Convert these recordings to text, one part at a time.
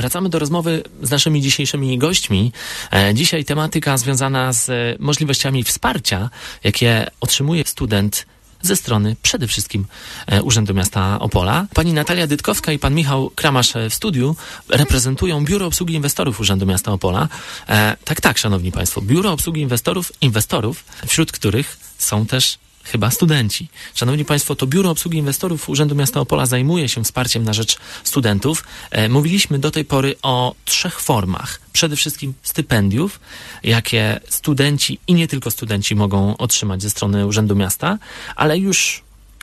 Wracamy do rozmowy z naszymi dzisiejszymi gośćmi. Dzisiaj tematyka związana z możliwościami wsparcia, jakie otrzymuje student ze strony przede wszystkim Urzędu Miasta Opola. Pani Natalia Dytkowska i pan Michał Kramasz w studiu reprezentują Biuro Obsługi Inwestorów Urzędu Miasta Opola. Tak, szanowni państwo, Biuro Obsługi Inwestorów, wśród których są też chyba studenci. Szanowni państwo, to Biuro Obsługi Inwestorów Urzędu Miasta Opola zajmuje się wsparciem na rzecz studentów. Mówiliśmy do tej pory o 3 formach. Przede wszystkim stypendiów, jakie studenci i nie tylko studenci mogą otrzymać ze strony Urzędu Miasta, ale już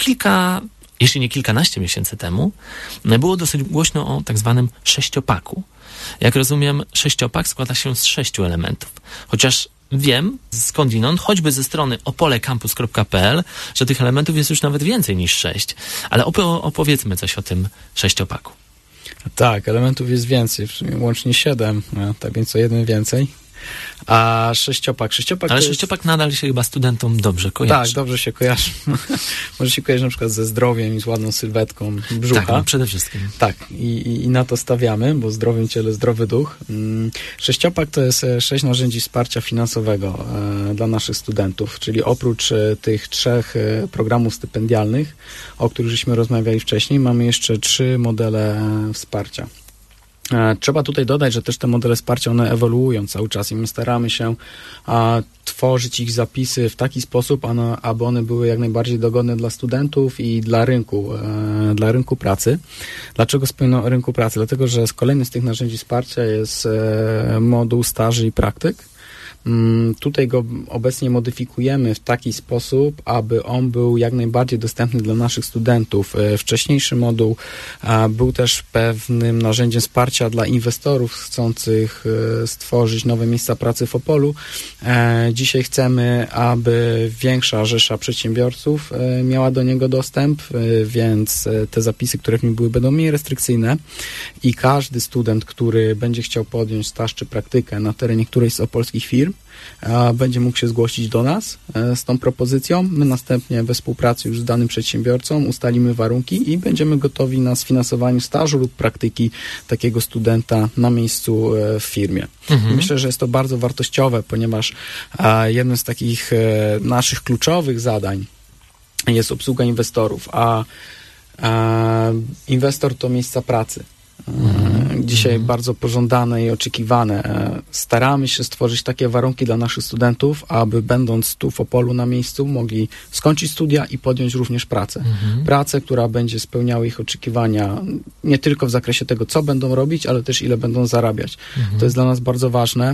jeśli nie kilkanaście miesięcy temu, było dosyć głośno o tak zwanym 6-paku. Jak rozumiem, 6-pak składa się z 6 elementów. Chociaż wiem skądinąd, choćby ze strony opolecampus.pl, że tych elementów jest już nawet więcej niż 6. Ale opowiedzmy coś o tym 6-paku. Tak, elementów jest więcej, w sumie łącznie 7, tak więc o 1 więcej. A 6-pak... Ale 6-pak nadal się chyba studentom dobrze kojarzy. Tak, dobrze się kojarzy. Może się kojarzy na przykład ze zdrowiem i z ładną sylwetką brzucha. Tak, no przede wszystkim. Tak, i na to stawiamy, bo zdrowym ciele, zdrowy duch. 6-pak to jest 6 narzędzi wsparcia finansowego dla naszych studentów, czyli oprócz tych 3 programów stypendialnych, o których żeśmy rozmawiali wcześniej, mamy jeszcze 3 modele wsparcia. Trzeba tutaj dodać, że też te modele wsparcia, one ewoluują cały czas i my staramy się tworzyć ich zapisy w taki sposób, aby one były jak najbardziej dogodne dla studentów i dla rynku pracy. Dlaczego wspominam o rynku pracy? Dlatego, że kolejny z tych narzędzi wsparcia jest moduł staży i praktyk. Tutaj go obecnie modyfikujemy w taki sposób, aby on był jak najbardziej dostępny dla naszych studentów. Wcześniejszy moduł był też pewnym narzędziem wsparcia dla inwestorów chcących stworzyć nowe miejsca pracy w Opolu. Dzisiaj chcemy, aby większa rzesza przedsiębiorców miała do niego dostęp, więc te zapisy, które w nim były, będą mniej restrykcyjne i każdy student, który będzie chciał podjąć staż czy praktykę na terenie którejś z opolskich firm, będzie mógł się zgłosić do nas z tą propozycją. My następnie we współpracy już z danym przedsiębiorcą ustalimy warunki i będziemy gotowi na sfinansowanie stażu lub praktyki takiego studenta na miejscu w firmie. Myślę, że jest to bardzo wartościowe, ponieważ jednym z takich naszych kluczowych zadań jest obsługa inwestorów, a inwestor to miejsca pracy. Dzisiaj bardzo pożądane i oczekiwane. Staramy się stworzyć takie warunki dla naszych studentów, aby będąc tu w Opolu na miejscu mogli skończyć studia i podjąć również pracę. Pracę, która będzie spełniała ich oczekiwania nie tylko w zakresie tego, co będą robić, ale też ile będą zarabiać. To jest dla nas bardzo ważne.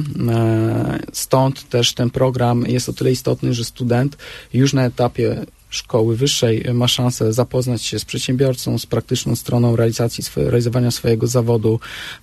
Stąd też ten program jest o tyle istotny, że student już na etapie szkoły wyższej ma szansę zapoznać się z przedsiębiorcą, z praktyczną stroną realizowania swojego zawodu,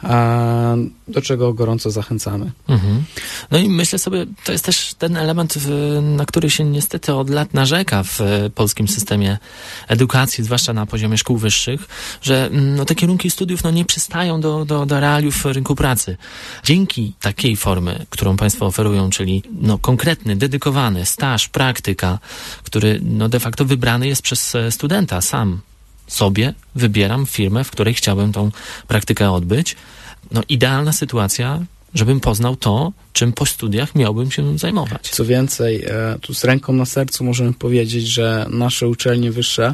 do czego gorąco zachęcamy. No i myślę sobie, to jest też ten element, na który się niestety od lat narzeka w polskim systemie edukacji, zwłaszcza na poziomie szkół wyższych, że te kierunki studiów nie przystają do realiów rynku pracy. Dzięki takiej formy, którą państwo oferują, czyli konkretny, dedykowany staż, praktyka, który de facto wybrany jest przez studenta. Sam sobie wybieram firmę, w której chciałbym tą praktykę odbyć. Idealna sytuacja, żebym poznał to, czym po studiach miałbym się zajmować. Co więcej, tu z ręką na sercu możemy powiedzieć, że nasze uczelnie wyższe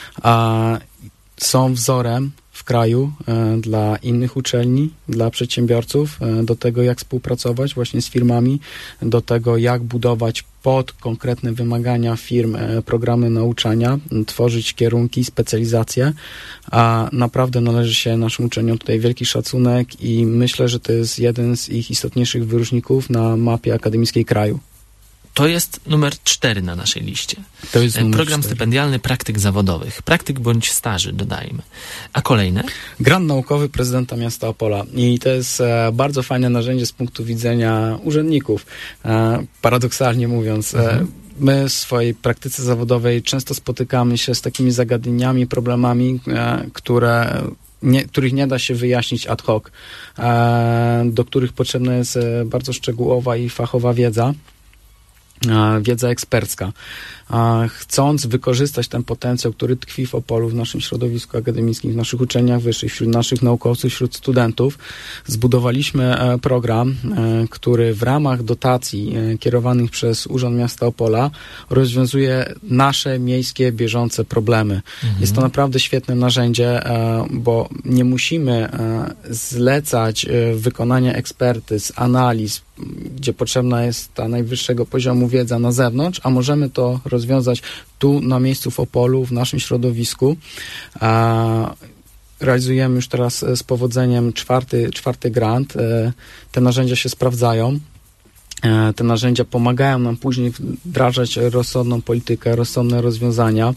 są wzorem w kraju dla innych uczelni, dla przedsiębiorców, do tego, jak współpracować właśnie z firmami, do tego, jak budować pod konkretne wymagania firm programy nauczania, tworzyć kierunki, specjalizacje, a naprawdę należy się naszym uczelniom tutaj wielki szacunek i myślę, że to jest jeden z ich istotniejszych wyróżników na mapie akademickiej kraju. To jest numer 4 na naszej liście. To jest program stypendialny praktyk zawodowych. Praktyk bądź staży, dodajmy. A kolejne? Grant naukowy prezydenta miasta Opola. I to jest bardzo fajne narzędzie z punktu widzenia urzędników. Paradoksalnie mówiąc, my w swojej praktyce zawodowej często spotykamy się z takimi zagadnieniami, problemami, których nie da się wyjaśnić ad hoc, do których potrzebna jest bardzo szczegółowa i fachowa wiedza. wiedza ekspercka. Chcąc wykorzystać ten potencjał, który tkwi w Opolu, w naszym środowisku akademickim, w naszych uczelniach wyższych, wśród naszych naukowców, wśród studentów, zbudowaliśmy program, który w ramach dotacji kierowanych przez Urząd Miasta Opola rozwiązuje nasze miejskie, bieżące problemy. Jest to naprawdę świetne narzędzie, bo nie musimy zlecać wykonania ekspertyz, analiz, gdzie potrzebna jest ta najwyższego poziomu wiedza na zewnątrz, a możemy to rozwiązać tu na miejscu w Opolu, w naszym środowisku. Realizujemy już teraz z powodzeniem czwarty grant. Te narzędzia się sprawdzają. Te narzędzia pomagają nam później wdrażać rozsądną politykę, rozsądne rozwiązania.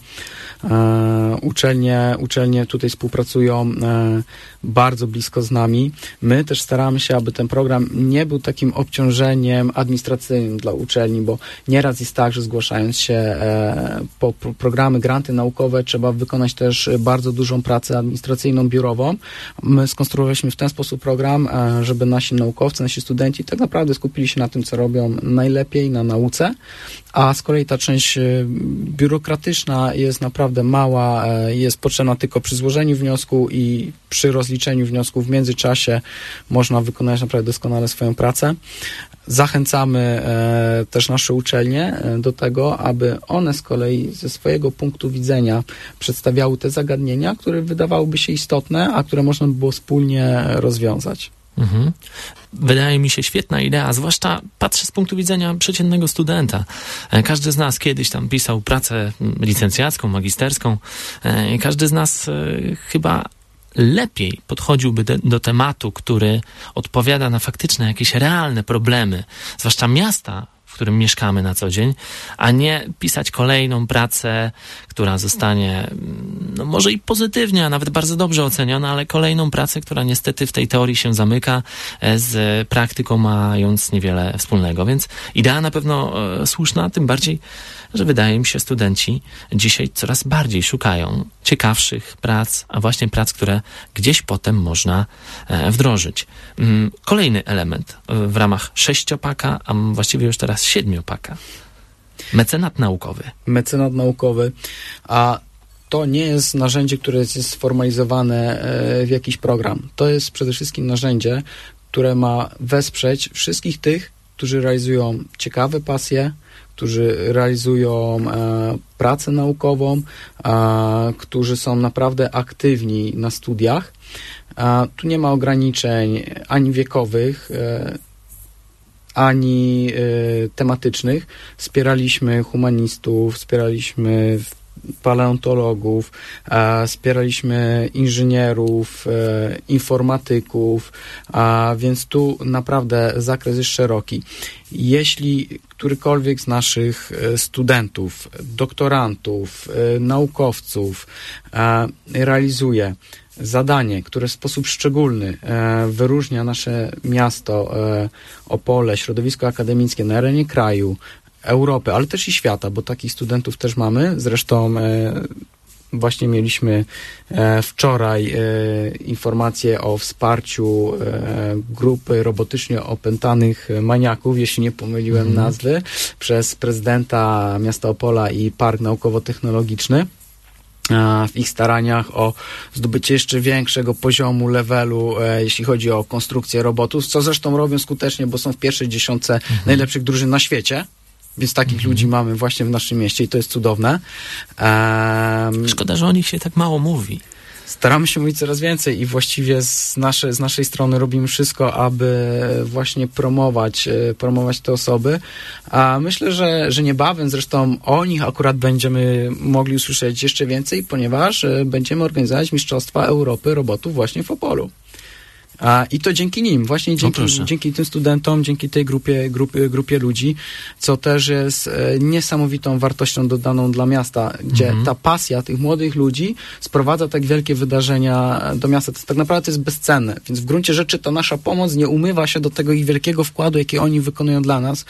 Uczelnie tutaj współpracują bardzo blisko z nami. My też staramy się, aby ten program nie był takim obciążeniem administracyjnym dla uczelni, bo nieraz jest tak, że zgłaszając się po programy, granty naukowe, trzeba wykonać też bardzo dużą pracę administracyjną, biurową. My skonstruowaliśmy w ten sposób program, żeby nasi naukowcy, nasi studenci tak naprawdę skupili się na tym, co robią najlepiej, na nauce, a z kolei ta część biurokratyczna jest naprawdę mała, jest potrzebna tylko przy złożeniu wniosku i przy rozliczeniu wniosku w międzyczasie można wykonać naprawdę doskonale swoją pracę. Zachęcamy też nasze uczelnie do tego, aby one z kolei ze swojego punktu widzenia przedstawiały te zagadnienia, które wydawałyby się istotne, a które można by było wspólnie rozwiązać. Wydaje mi się świetna idea, zwłaszcza patrzę z punktu widzenia przeciętnego studenta. Każdy z nas kiedyś tam pisał pracę licencjacką, magisterską. Każdy z nas chyba lepiej podchodziłby do tematu, który odpowiada na faktyczne jakieś realne problemy, zwłaszcza miasta, w którym mieszkamy na co dzień, a nie pisać kolejną pracę, która zostanie no może i pozytywnie, a nawet bardzo dobrze oceniona, ale kolejną pracę, która niestety w tej teorii się zamyka, z praktyką mając niewiele wspólnego. Więc idea na pewno słuszna, tym bardziej, że wydaje mi się, studenci dzisiaj coraz bardziej szukają ciekawszych prac, a właśnie prac, które gdzieś potem można wdrożyć. Kolejny element w ramach 6-paka, a właściwie już teraz 7-paka. Mecenat naukowy. Mecenat naukowy, a to nie jest narzędzie, które jest sformalizowane w jakiś program. To jest przede wszystkim narzędzie, które ma wesprzeć wszystkich tych, którzy realizują ciekawe pasje, którzy realizują pracę naukową, którzy są naprawdę aktywni na studiach. Tu nie ma ograniczeń ani wiekowych, ani tematycznych. Wspieraliśmy humanistów, wspieraliśmy paleontologów, wspieraliśmy inżynierów, informatyków, więc tu naprawdę zakres jest szeroki. Jeśli którykolwiek z naszych studentów, doktorantów, naukowców realizuje zadanie, które w sposób szczególny wyróżnia nasze miasto, Opole, środowisko akademickie na arenie kraju, Europy, ale też i świata, bo takich studentów też mamy. Zresztą właśnie mieliśmy wczoraj informację o wsparciu grupy robotycznie opętanych maniaków, jeśli nie pomyliłem nazwy, przez prezydenta miasta Opola i Park Naukowo-Technologiczny w ich staraniach o zdobycie jeszcze większego poziomu, levelu, jeśli chodzi o konstrukcję robotów, co zresztą robią skutecznie, bo są w pierwszej dziesiątce najlepszych drużyn na świecie. Więc takich ludzi mamy właśnie w naszym mieście i to jest cudowne. Szkoda, że o nich się tak mało mówi. Staramy się mówić coraz więcej i właściwie z naszej strony robimy wszystko, aby właśnie promować te osoby. A myślę, że niebawem zresztą o nich akurat będziemy mogli usłyszeć jeszcze więcej, ponieważ będziemy organizować Mistrzostwa Europy Robotów właśnie w Opolu. I to dzięki nim, właśnie dzięki tym studentom, dzięki tej grupie ludzi, co też jest niesamowitą wartością dodaną dla miasta, gdzie ta pasja tych młodych ludzi sprowadza tak wielkie wydarzenia do miasta. Tak naprawdę to jest bezcenne, więc w gruncie rzeczy ta nasza pomoc nie umywa się do tego ich wielkiego wkładu, jaki oni wykonują dla nas.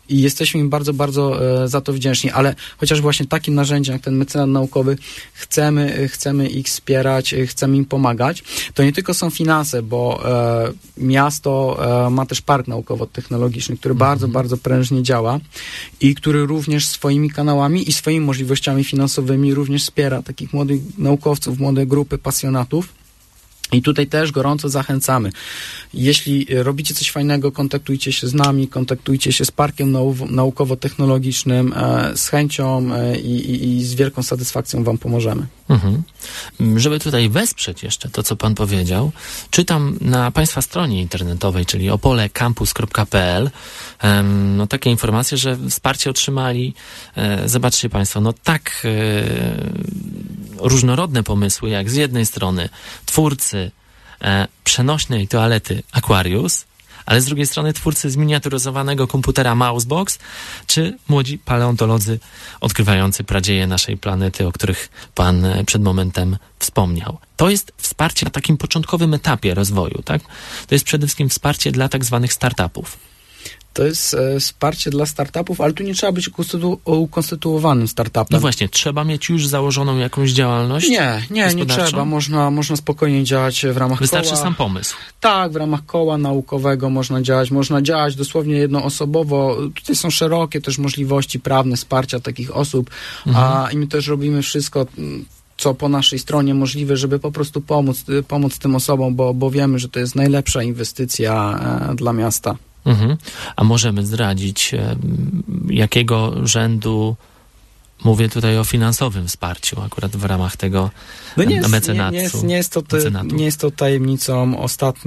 i jesteśmy im bardzo, bardzo za to wdzięczni, ale chociaż właśnie takim narzędziem jak ten mecenat naukowy chcemy ich wspierać, chcemy im pomagać. To nie tylko są finanse, bo miasto ma też park naukowo-technologiczny, który bardzo, bardzo prężnie działa i który również swoimi kanałami i swoimi możliwościami finansowymi również wspiera takich młodych naukowców, młode grupy pasjonatów. I tutaj też gorąco zachęcamy. Jeśli robicie coś fajnego, kontaktujcie się z nami, kontaktujcie się z Parkiem Naukowo-Technologicznym. Z chęcią i z wielką satysfakcją wam pomożemy. Żeby tutaj wesprzeć jeszcze to, co pan powiedział, czytam na państwa stronie internetowej, czyli opolecampus.pl, takie informacje, że wsparcie otrzymali, zobaczcie państwo, tak różnorodne pomysły, jak z jednej strony twórcy przenośnej toalety Aquarius, ale z drugiej strony twórcy zminiaturyzowanego komputera Mousebox, czy młodzi paleontolodzy odkrywający pradzieje naszej planety, o których pan przed momentem wspomniał. To jest wsparcie na takim początkowym etapie rozwoju, tak? To jest przede wszystkim wsparcie dla tak zwanych startupów. To jest wsparcie dla startupów, ale tu nie trzeba być ukonstytuowanym startupem. No właśnie, trzeba mieć już założoną jakąś działalność? Nie trzeba. Można spokojnie działać w ramach Wystarczy koła. sam pomysł. Tak, w ramach koła naukowego można działać dosłownie jednoosobowo. Tutaj są szerokie też możliwości prawne wsparcia takich osób, i my też robimy wszystko, co po naszej stronie możliwe, żeby po prostu pomóc tym osobom, bo wiemy, że to jest najlepsza inwestycja dla miasta. A możemy zdradzić, jakiego rzędu, mówię tutaj o finansowym wsparciu, akurat w ramach tego mecenatu. Nie jest to tajemnicą.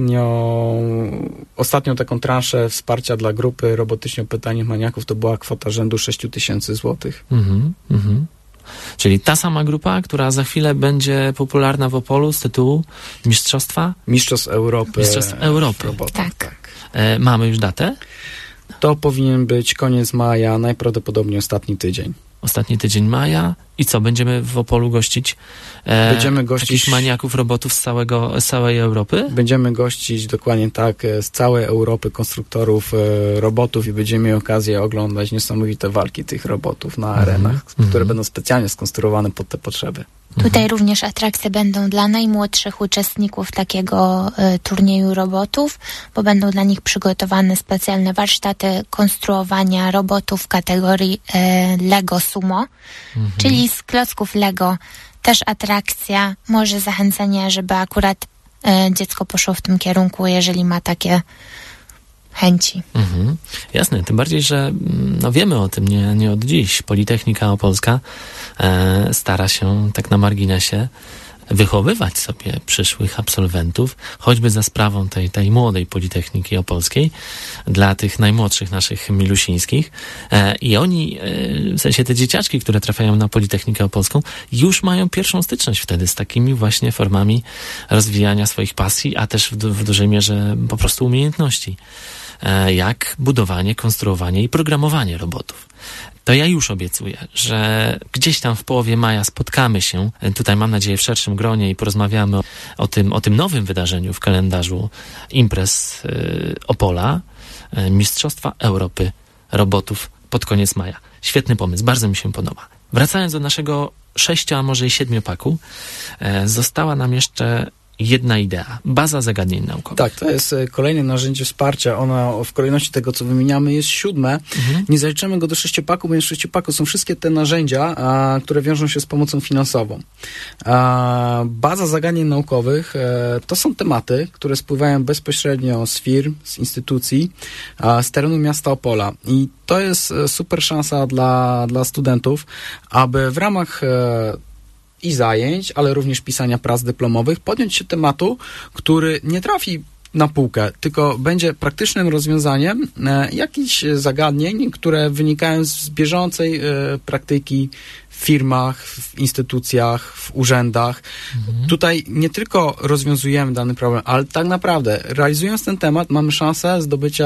Ostatnią taką transzę wsparcia dla grupy robotycznie-pytanych maniaków to była kwota rzędu 6,000 złotych. Czyli ta sama grupa, która za chwilę będzie popularna w Opolu z tytułu Mistrzostwa? Mistrzostw Europy. Tak. Mamy już datę? To powinien być koniec maja, najprawdopodobniej ostatni tydzień. Ostatni tydzień maja. I co, będziemy w Opolu gościć? Będziemy gościć jakichś maniaków robotów z całej Europy? Będziemy gościć dokładnie tak, z całej Europy konstruktorów robotów i będziemy mieli okazję oglądać niesamowite walki tych robotów na arenach, które będą specjalnie skonstruowane pod te potrzeby. Tutaj również atrakcje będą dla najmłodszych uczestników takiego turnieju robotów, bo będą dla nich przygotowane specjalne warsztaty konstruowania robotów w kategorii Lego Sumo, czyli z klocków Lego. Też atrakcja, może zachęcenie, żeby akurat dziecko poszło w tym kierunku, jeżeli ma takie chęci. Jasne, tym bardziej, że wiemy o tym nie od dziś. Politechnika Opolska stara się tak na marginesie wychowywać sobie przyszłych absolwentów, choćby za sprawą tej młodej Politechniki Opolskiej, dla tych najmłodszych naszych milusińskich. I oni, w sensie te dzieciaczki, które trafiają na Politechnikę Opolską, już mają pierwszą styczność wtedy z takimi właśnie formami rozwijania swoich pasji, a też w dużej mierze po prostu umiejętności, jak budowanie, konstruowanie i programowanie robotów. To ja już obiecuję, że gdzieś tam w połowie maja spotkamy się, tutaj mam nadzieję w szerszym gronie i porozmawiamy o tym nowym wydarzeniu w kalendarzu imprez Opola, Mistrzostwa Europy Robotów pod koniec maja. Świetny pomysł, bardzo mi się podoba. Wracając do naszego 6, a może i 7-paku, została nam jeszcze jedna idea. Baza zagadnień naukowych. Tak, to jest kolejne narzędzie wsparcia. Ona w kolejności tego, co wymieniamy, jest 7. Nie zaliczymy go do 6-paku, bo w 6-paku są wszystkie te narzędzia, które wiążą się z pomocą finansową. Baza zagadnień naukowych to są tematy, które spływają bezpośrednio z firm, z instytucji, z terenu miasta Opola. I to jest super szansa dla studentów, aby w ramach i zajęć, ale również pisania prac dyplomowych, podjąć się tematu, który nie trafi na półkę, tylko będzie praktycznym rozwiązaniem jakichś zagadnień, które wynikają z bieżącej praktyki w firmach, w instytucjach, w urzędach. Tutaj nie tylko rozwiązujemy dany problem, ale tak naprawdę realizując ten temat mamy szansę zdobycia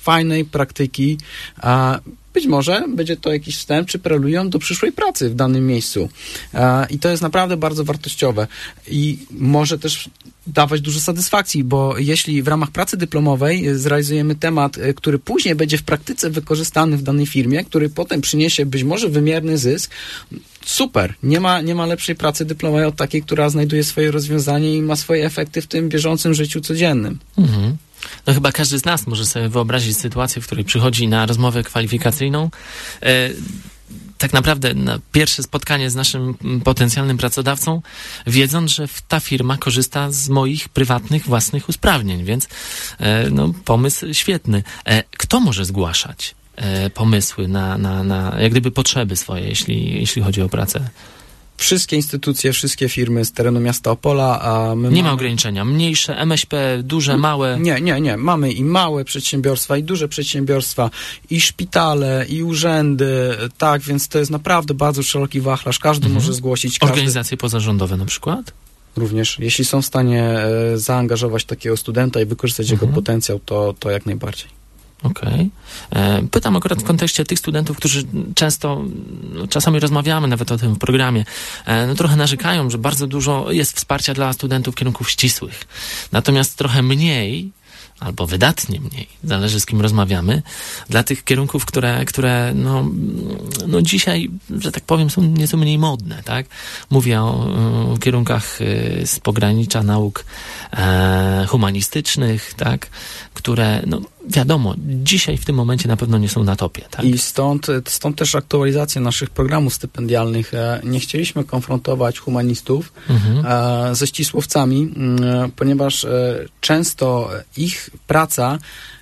fajnej praktyki, być może będzie to jakiś wstęp czy preludium do przyszłej pracy w danym miejscu. I to jest naprawdę bardzo wartościowe. I może też dawać dużo satysfakcji, bo jeśli w ramach pracy dyplomowej zrealizujemy temat, który później będzie w praktyce wykorzystany w danej firmie, który potem przyniesie być może wymierny zysk, super. Nie ma lepszej pracy dyplomowej od takiej, która znajduje swoje rozwiązanie i ma swoje efekty w tym bieżącym życiu codziennym. Mhm. No chyba każdy z nas może sobie wyobrazić sytuację, w której przychodzi na rozmowę kwalifikacyjną, tak naprawdę na pierwsze spotkanie z naszym potencjalnym pracodawcą, wiedząc, że ta firma korzysta z moich prywatnych, własnych usprawnień, więc no, pomysł świetny. Kto może zgłaszać pomysły na jak gdyby potrzeby swoje, jeśli chodzi o pracę? Wszystkie instytucje, wszystkie firmy z terenu miasta Opola, a my nie ma ograniczenia. Mniejsze, MŚP, duże, małe? Nie. Mamy i małe przedsiębiorstwa, i duże przedsiębiorstwa, i szpitale, i urzędy, tak, więc to jest naprawdę bardzo szeroki wachlarz. Każdy może zgłosić. Organizacje pozarządowe na przykład? Również. Jeśli są w stanie zaangażować takiego studenta i wykorzystać jego potencjał, to jak najbardziej. Okej. Pytam akurat w kontekście tych studentów, którzy czasami rozmawiamy nawet o tym w programie, no trochę narzekają, że bardzo dużo jest wsparcia dla studentów kierunków ścisłych. Natomiast trochę mniej, albo wydatnie mniej, zależy z kim rozmawiamy, dla tych kierunków, które no dzisiaj, że tak powiem, są nieco mniej modne, tak? Mówię o kierunkach z pogranicza nauk humanistycznych, tak? Które, no wiadomo, dzisiaj w tym momencie na pewno nie są na topie, tak? I stąd też aktualizacja naszych programów stypendialnych. Nie chcieliśmy konfrontować humanistów ze ścisłowcami, ponieważ często ich praca,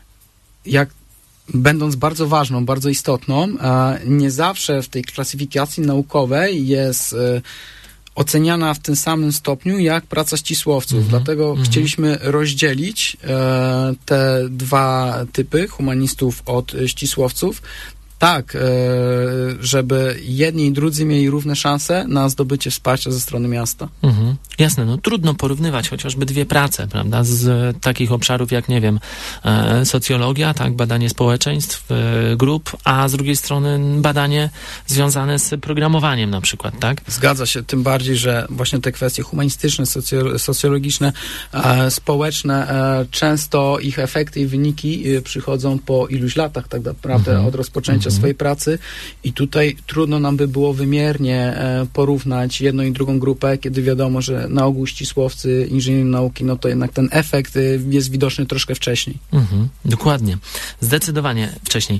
będąc bardzo ważną, bardzo istotną, nie zawsze w tej klasyfikacji naukowej jest oceniana w tym samym stopniu jak praca ścisłowców. Dlatego chcieliśmy rozdzielić te dwa typy humanistów od ścisłowców, tak, żeby jedni i drudzy mieli równe szanse na zdobycie wsparcia ze strony miasta. Jasne, no trudno porównywać chociażby dwie prace, prawda, z takich obszarów jak, nie wiem, socjologia, tak, badanie społeczeństw, grup, a z drugiej strony badanie związane z programowaniem na przykład, tak? Zgadza się, tym bardziej, że właśnie te kwestie humanistyczne, socjologiczne, społeczne, często ich efekty i wyniki przychodzą po iluś latach tak naprawdę od rozpoczęcia swojej pracy i tutaj trudno nam by było wymiernie porównać jedną i drugą grupę, kiedy wiadomo, że na ogół ścisłowcy, inżynierzy nauki, no to jednak ten efekt jest widoczny troszkę wcześniej. Dokładnie. Zdecydowanie wcześniej.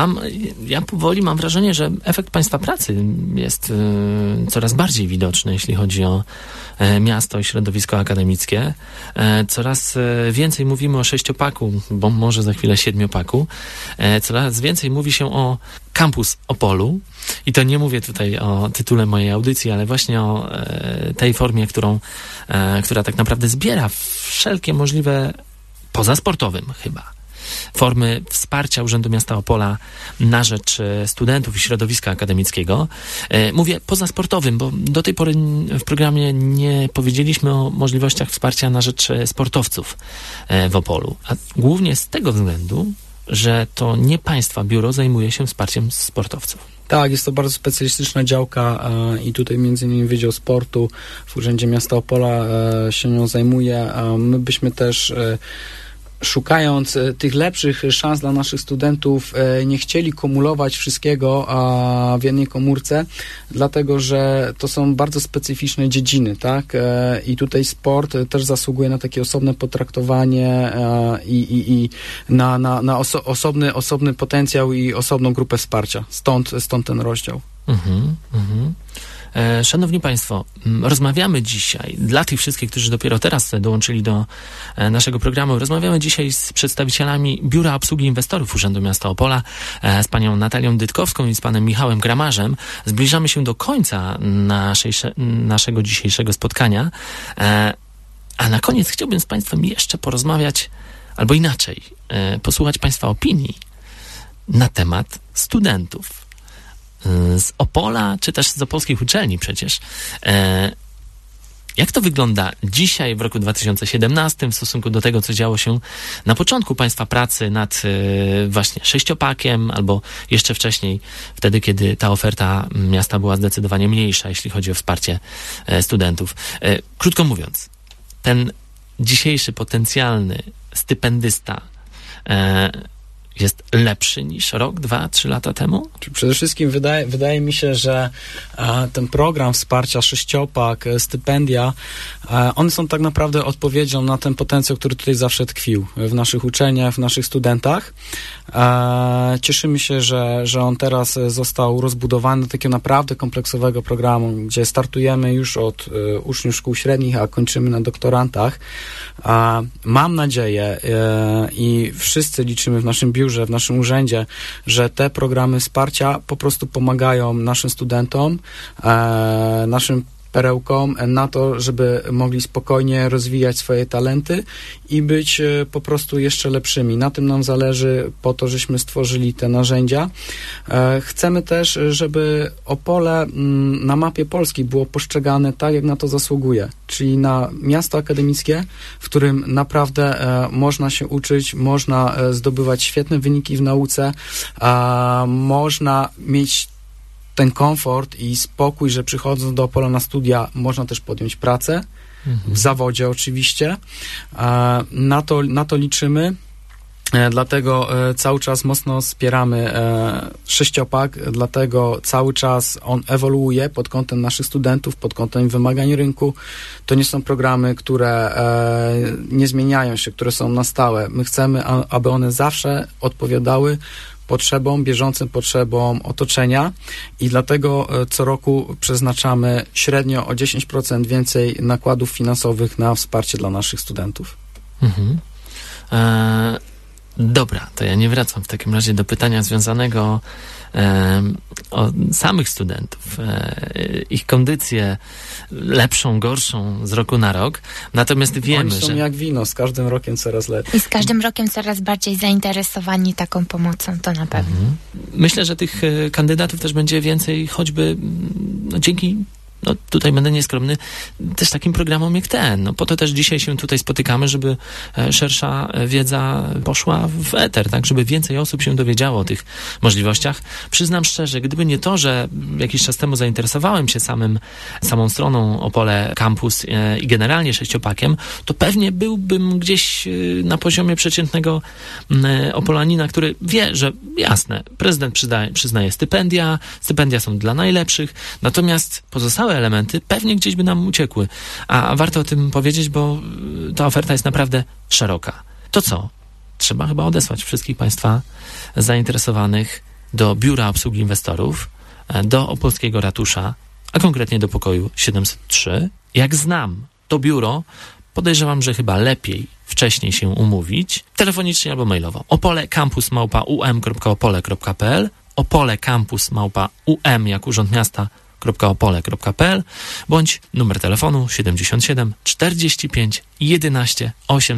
Ja powoli mam wrażenie, że efekt państwa pracy jest coraz bardziej widoczny, jeśli chodzi o miasto i środowisko akademickie. Coraz więcej mówimy o 6-paku, bo może za chwilę 7-paku. Coraz więcej mówi się o Campus Opolu. I to nie mówię tutaj o tytule mojej audycji, ale właśnie o tej formie, która tak naprawdę zbiera wszelkie możliwe, poza sportowym chyba, formy wsparcia Urzędu Miasta Opola na rzecz studentów i środowiska akademickiego. Mówię pozasportowym, bo do tej pory w programie nie powiedzieliśmy o możliwościach wsparcia na rzecz sportowców w Opolu. A głównie z tego względu, że to nie państwa biuro zajmuje się wsparciem sportowców. Tak, jest to bardzo specjalistyczna działka i tutaj między innymi Wydział Sportu w Urzędzie Miasta Opola się nią zajmuje. My byśmy też szukając tych lepszych szans dla naszych studentów, nie chcieli kumulować wszystkiego w jednej komórce, dlatego że to są bardzo specyficzne dziedziny, tak? I tutaj sport też zasługuje na takie osobne potraktowanie i na osobny potencjał i osobną grupę wsparcia. Stąd ten rozdział. Szanowni Państwo, rozmawiamy dzisiaj, dla tych wszystkich, którzy dopiero teraz dołączyli do naszego programu, rozmawiamy dzisiaj z przedstawicielami Biura Obsługi Inwestorów Urzędu Miasta Opola, z panią Natalią Dytkowską i z panem Michałem Gramarzem. Zbliżamy się do końca naszego dzisiejszego spotkania, a na koniec chciałbym z Państwem jeszcze porozmawiać, albo inaczej, posłuchać Państwa opinii na temat studentów z Opola, czy też z opolskich uczelni przecież. Jak to wygląda dzisiaj, w roku 2017, w stosunku do tego, co działo się na początku Państwa pracy nad właśnie sześciopakiem, albo jeszcze wcześniej, wtedy, kiedy ta oferta miasta była zdecydowanie mniejsza, jeśli chodzi o wsparcie studentów. Krótko mówiąc, ten dzisiejszy potencjalny stypendysta jest lepszy niż rok, 2, 3 lata temu? Przede wszystkim wydaje mi się, że ten program wsparcia, sześciopak, stypendia, one są tak naprawdę odpowiedzią na ten potencjał, który tutaj zawsze tkwił w naszych uczelniach, w naszych studentach. Cieszymy się, że on teraz został rozbudowany do takiego naprawdę kompleksowego programu, gdzie startujemy już od uczniów szkół średnich, a kończymy na doktorantach. Mam nadzieję i wszyscy liczymy w naszym biurze, w naszym urzędzie, że te programy wsparcia po prostu pomagają naszym studentom, naszym perełkom na to, żeby mogli spokojnie rozwijać swoje talenty i być po prostu jeszcze lepszymi. Na tym nam zależy, po to, żeśmy stworzyli te narzędzia. Chcemy też, żeby Opole na mapie Polski było postrzegane tak, jak na to zasługuje, czyli na miasto akademickie, w którym naprawdę można się uczyć, można zdobywać świetne wyniki w nauce, można mieć ten komfort i spokój, że przychodząc do Opola na studia można też podjąć pracę, w zawodzie oczywiście. Na to liczymy. Dlatego cały czas mocno wspieramy sześciopak, dlatego cały czas on ewoluuje pod kątem naszych studentów, pod kątem wymagań rynku. To nie są programy, które nie zmieniają się, które są na stałe. My chcemy, aby one zawsze odpowiadały bieżącym potrzebom otoczenia i dlatego co roku przeznaczamy średnio o 10% więcej nakładów finansowych na wsparcie dla naszych studentów. Dobra, to ja nie wracam w takim razie do pytania związanego o samych studentów, ich kondycję lepszą, gorszą z roku na rok. Natomiast wiemy, Oni są jak wino, z każdym rokiem coraz lepiej. I z każdym rokiem coraz bardziej zainteresowani taką pomocą, to na pewno. Myślę, że tych kandydatów też będzie więcej, choćby dzięki, tutaj będę nieskromny, też takim programom jak ten. Po to też dzisiaj się tutaj spotykamy, żeby szersza wiedza poszła w eter, tak, żeby więcej osób się dowiedziało o tych możliwościach. Przyznam szczerze, gdyby nie to, że jakiś czas temu zainteresowałem się samą stroną Opole Campus i generalnie sześciopakiem, to pewnie byłbym gdzieś na poziomie przeciętnego opolanina, który wie, że jasne, prezydent przyznaje stypendia są dla najlepszych, natomiast pozostałe elementy pewnie gdzieś by nam uciekły. A warto o tym powiedzieć, bo ta oferta jest naprawdę szeroka. To co? Trzeba chyba odesłać wszystkich Państwa zainteresowanych do Biura Obsługi Inwestorów, do Opolskiego Ratusza, a konkretnie do pokoju 703. Jak znam to biuro, podejrzewam, że chyba lepiej wcześniej się umówić, telefonicznie albo mailowo. opolecampus@um.opole.pl, opolecampus@um jak Urząd Miasta .opole.pl bądź numer telefonu 77 45 11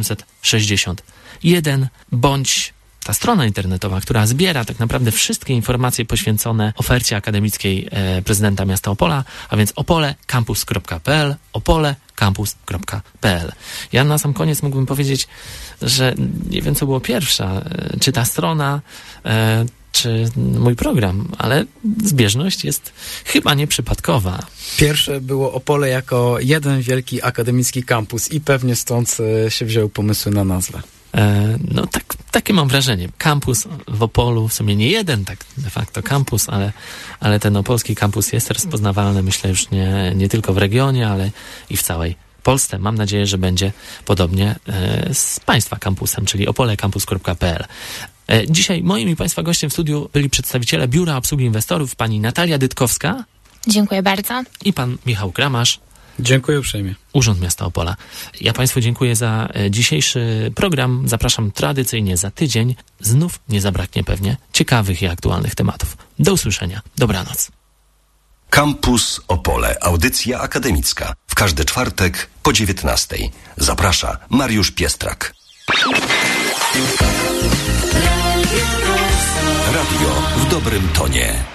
861 bądź ta strona internetowa, która zbiera tak naprawdę wszystkie informacje poświęcone ofercie akademickiej prezydenta miasta Opola, a więc opolecampus.pl, opolecampus.pl. Ja na sam koniec mógłbym powiedzieć, że nie wiem, co było pierwsza, czy ta strona, czy mój program, ale zbieżność jest chyba nieprzypadkowa. Pierwsze było Opole jako jeden wielki akademicki kampus i pewnie stąd się wzięły pomysły na nazwę. Takie mam wrażenie. Kampus w Opolu, w sumie nie jeden tak de facto kampus, ale ten opolski kampus jest rozpoznawalny, myślę, już nie tylko w regionie, ale i w całej Polsce. Mam nadzieję, że będzie podobnie z Państwa kampusem, czyli opolecampus.pl. Dzisiaj moim i Państwa gościem w studiu byli przedstawiciele Biura Obsługi Inwestorów, pani Natalia Dytkowska. Dziękuję bardzo. I pan Michał Kramasz. Dziękuję uprzejmie. Urząd Miasta Opola. Ja Państwu dziękuję za dzisiejszy program. Zapraszam tradycyjnie za tydzień. Znów nie zabraknie pewnie ciekawych i aktualnych tematów. Do usłyszenia. Dobranoc. Campus Opole. Audycja akademicka. W każdy czwartek po 19:00. Zaprasza Mariusz Piestrak. Radio w dobrym tonie.